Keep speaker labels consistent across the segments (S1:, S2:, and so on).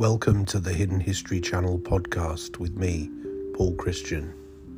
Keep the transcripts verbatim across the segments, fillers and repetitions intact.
S1: Welcome to the Hidden History Channel podcast with me, Paul Christian.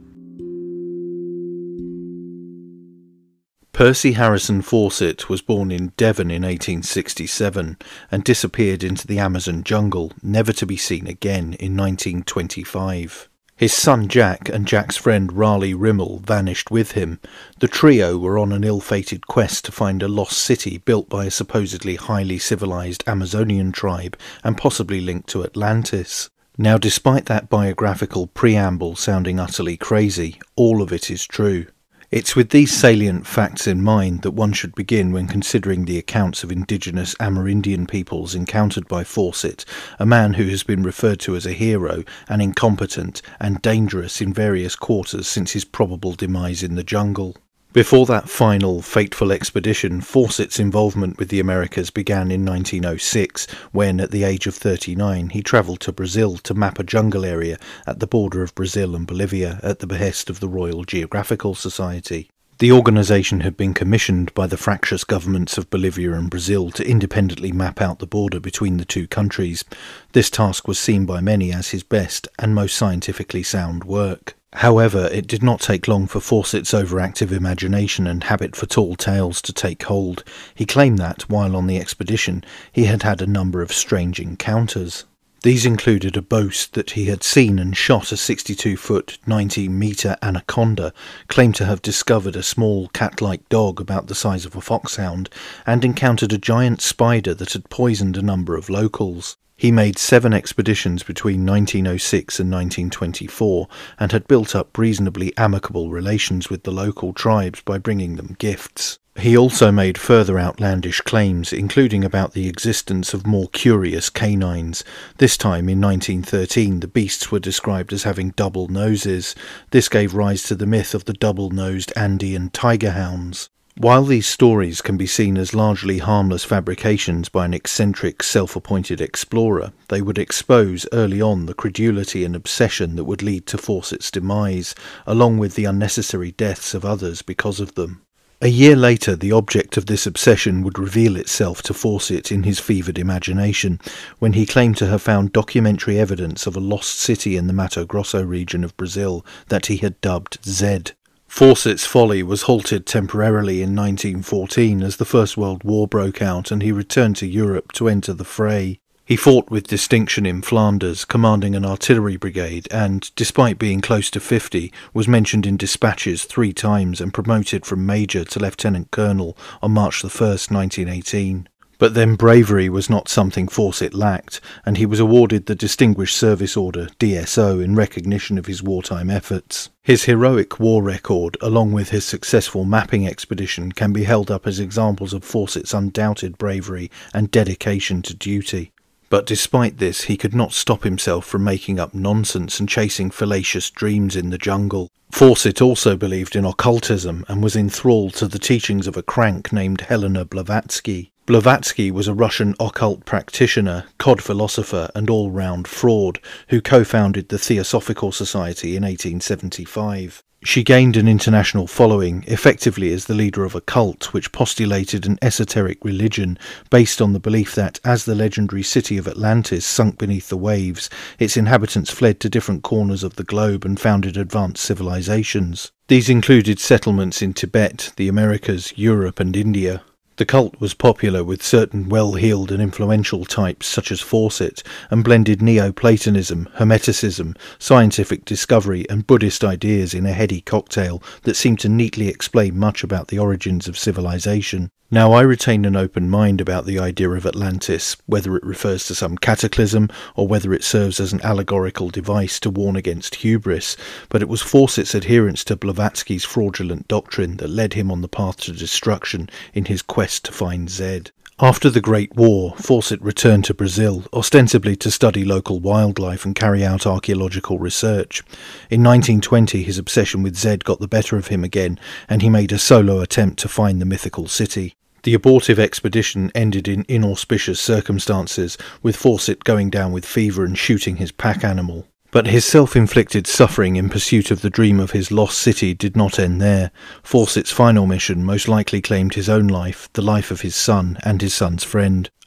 S1: Percy Harrison Fawcett was born in Devon in eighteen sixty-seven and disappeared into the Amazon jungle, never to be seen again, in nineteen twenty-five. His son Jack and Jack's friend Raleigh Rimmel vanished with him. The trio were on an ill-fated quest to find a lost city built by a supposedly highly civilized Amazonian tribe and possibly linked to Atlantis. Now, despite that biographical preamble sounding utterly crazy, all of it is true. It's with these salient facts in mind that one should begin when considering the accounts of indigenous Amerindian peoples encountered by Fawcett, a man who has been referred to as a hero and incompetent and dangerous in various quarters since his probable demise in the jungle. Before that final, fateful expedition, Fawcett's involvement with the Americas began in nineteen oh six, when, at the age of thirty-nine, he travelled to Brazil to map a jungle area at the border of Brazil and Bolivia at the behest of the Royal Geographical Society. The organisation had been commissioned by the fractious governments of Bolivia and Brazil to independently map out the border between the two countries. This task was seen by many as his best and most scientifically sound work. However, it did not take long for Fawcett's overactive imagination and habit for tall tales to take hold. He claimed that, while on the expedition, he had had a number of strange encounters. These included a boast that he had seen and shot a sixty-two foot, ninety metre anaconda, claimed to have discovered a small cat-like dog about the size of a foxhound, and encountered a giant spider that had poisoned a number of locals. He made seven expeditions between nineteen oh six and nineteen twenty-four and had built up reasonably amicable relations with the local tribes by bringing them gifts. He also made further outlandish claims, including about the existence of more curious canines. This time, in nineteen thirteen, the beasts were described as having double noses. This gave rise to the myth of the double-nosed Andean tiger hounds. While these stories can be seen as largely harmless fabrications by an eccentric, self-appointed explorer, they would expose early on the credulity and obsession that would lead to Fawcett's demise, along with the unnecessary deaths of others because of them. A year later, the object of this obsession would reveal itself to Fawcett in his fevered imagination, when he claimed to have found documentary evidence of a lost city in the Mato Grosso region of Brazil that he had dubbed Zed. Fawcett's folly was halted temporarily in nineteen fourteen as the First World War broke out and he returned to Europe to enter the fray. He fought with distinction in Flanders, commanding an artillery brigade, and, despite being close to fifty, was mentioned in dispatches three times and promoted from major to lieutenant colonel on March the first, nineteen eighteen. But then bravery was not something Fawcett lacked, and he was awarded the Distinguished Service Order, D S O, in recognition of his wartime efforts. His heroic war record, along with his successful mapping expedition, can be held up as examples of Fawcett's undoubted bravery and dedication to duty. But despite this, he could not stop himself from making up nonsense and chasing fallacious dreams in the jungle. Fawcett also believed in occultism and was enthralled to the teachings of a crank named Helena Blavatsky. Blavatsky was a Russian occult practitioner, cod philosopher and all-round fraud who co-founded the Theosophical Society in eighteen seventy-five. She gained an international following, effectively as the leader of a cult which postulated an esoteric religion based on the belief that, as the legendary city of Atlantis sunk beneath the waves, its inhabitants fled to different corners of the globe and founded advanced civilizations. These included settlements in Tibet, the Americas, Europe and India. The cult was popular with certain well-heeled and influential types such as Fawcett, and blended Neoplatonism, Hermeticism, scientific discovery and Buddhist ideas in a heady cocktail that seemed to neatly explain much about the origins of civilization. Now, I retain an open mind about the idea of Atlantis, whether it refers to some cataclysm or whether it serves as an allegorical device to warn against hubris, but it was Fawcett's adherence to Blavatsky's fraudulent doctrine that led him on the path to destruction in his quest to find Zed. After the Great War, Fawcett returned to Brazil, ostensibly to study local wildlife and carry out archaeological research. In nineteen twenty, his obsession with Zed got the better of him again, and he made a solo attempt to find the mythical city. The abortive expedition ended in inauspicious circumstances, with Fawcett going down with fever and shooting his pack animal. But his self-inflicted suffering in pursuit of the dream of his lost city did not end there. Fawcett's final mission most likely claimed his own life, the life of his son and his son's friend.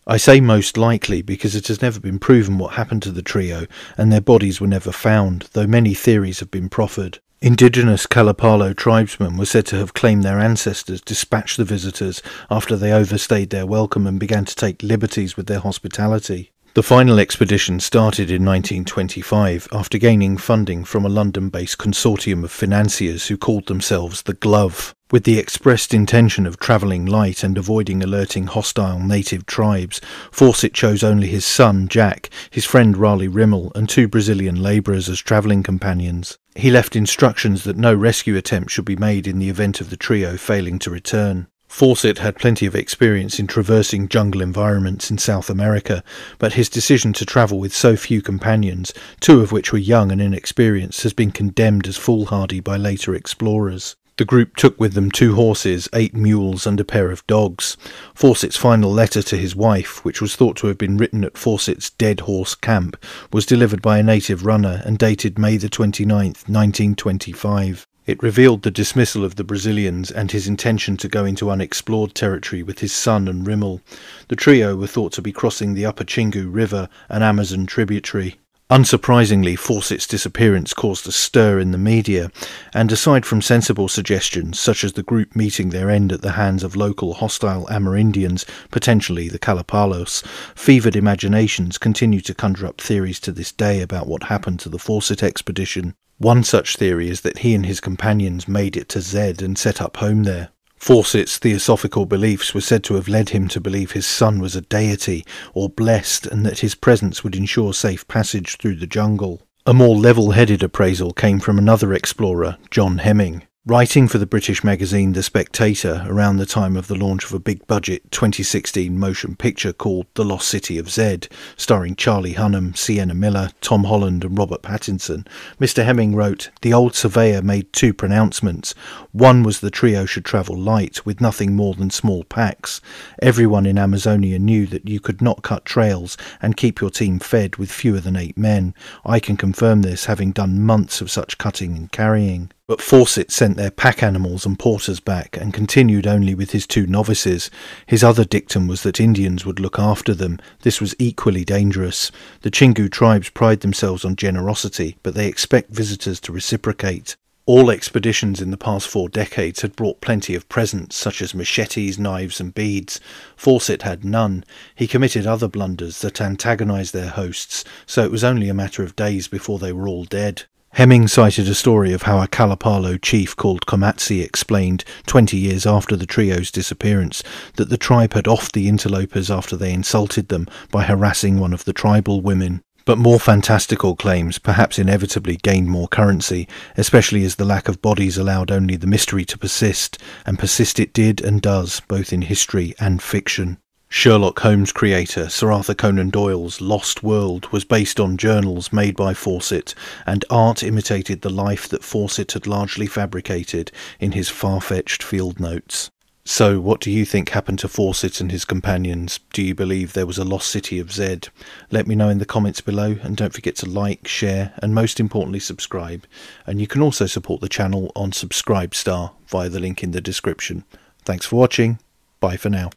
S1: I say most likely because it has never been proven what happened to the trio, and their bodies were never found, though many theories have been proffered. Indigenous Kalapalo tribesmen were said to have claimed their ancestors dispatched the visitors after they overstayed their welcome and began to take liberties with their hospitality. The final expedition started in nineteen twenty-five after gaining funding from a London-based consortium of financiers who called themselves the Glove, with the expressed intention of travelling light and avoiding alerting hostile native tribes. Fawcett chose only his son, Jack, his friend Raleigh Rimmel, and two Brazilian labourers as travelling companions. He left instructions that no rescue attempt should be made in the event of the trio failing to return. Fawcett had plenty of experience in traversing jungle environments in South America, but his decision to travel with so few companions, two of which were young and inexperienced, has been condemned as foolhardy by later explorers. The group took with them two horses, eight mules and a pair of dogs. Fawcett's final letter to his wife, which was thought to have been written at Fawcett's Dead Horse Camp, was delivered by a native runner and dated May the twenty-ninth, nineteen twenty-five. It revealed the dismissal of the Brazilians and his intention to go into unexplored territory with his son and Rimmel. The trio were thought to be crossing the upper Chingu River, an Amazon tributary. Unsurprisingly, Fawcett's disappearance caused a stir in the media, and aside from sensible suggestions such as the group meeting their end at the hands of local hostile Amerindians, potentially the Kalapalos, fevered imaginations continue to conjure up theories to this day about what happened to the Fawcett expedition. One such theory is that he and his companions made it to Zed and set up home there. Fawcett's theosophical beliefs were said to have led him to believe his son was a deity or blessed, and that his presence would ensure safe passage through the jungle. A more level-headed appraisal came from another explorer, John Hemming. Writing for the British magazine The Spectator around the time of the launch of a big-budget twenty sixteen motion picture called The Lost City of Zed, starring Charlie Hunnam, Sienna Miller, Tom Holland and Robert Pattinson, Mister Hemming wrote, "The old surveyor made two pronouncements. One was the trio should travel light, with nothing more than small packs. Everyone in Amazonia knew that you could not cut trails and keep your team fed with fewer than eight men. I can confirm this, having done months of such cutting and carrying." But Fawcett sent their pack animals and porters back and continued only with his two novices. His other dictum was that Indians would look after them. This was equally dangerous. The Chingu tribes pride themselves on generosity, but they expect visitors to reciprocate. All expeditions in the past four decades had brought plenty of presents, such as machetes, knives and beads. Fawcett had none. He committed other blunders that antagonized their hosts, so it was only a matter of days before they were all dead. Hemming cited a story of how a Kalapalo chief called Komatsi explained, twenty years after the trio's disappearance, that the tribe had offed the interlopers after they insulted them by harassing one of the tribal women. But more fantastical claims perhaps inevitably gained more currency, especially as the lack of bodies allowed only the mystery to persist, and persist it did and does, both in history and fiction. Sherlock Holmes creator Sir Arthur Conan Doyle's Lost World was based on journals made by Fawcett, and art imitated the life that Fawcett had largely fabricated in his far-fetched field notes. So, what do you think happened to Fawcett and his companions? Do you believe there was a lost city of Zed? Let me know in the comments below, and don't forget to like, share, and most importantly subscribe. And you can also support the channel on Subscribestar via the link in the description. Thanks for watching. Bye for now.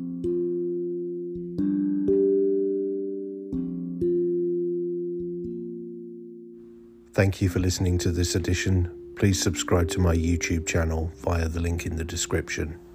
S1: Thank you for listening to this edition. Please subscribe to my YouTube channel via the link in the description.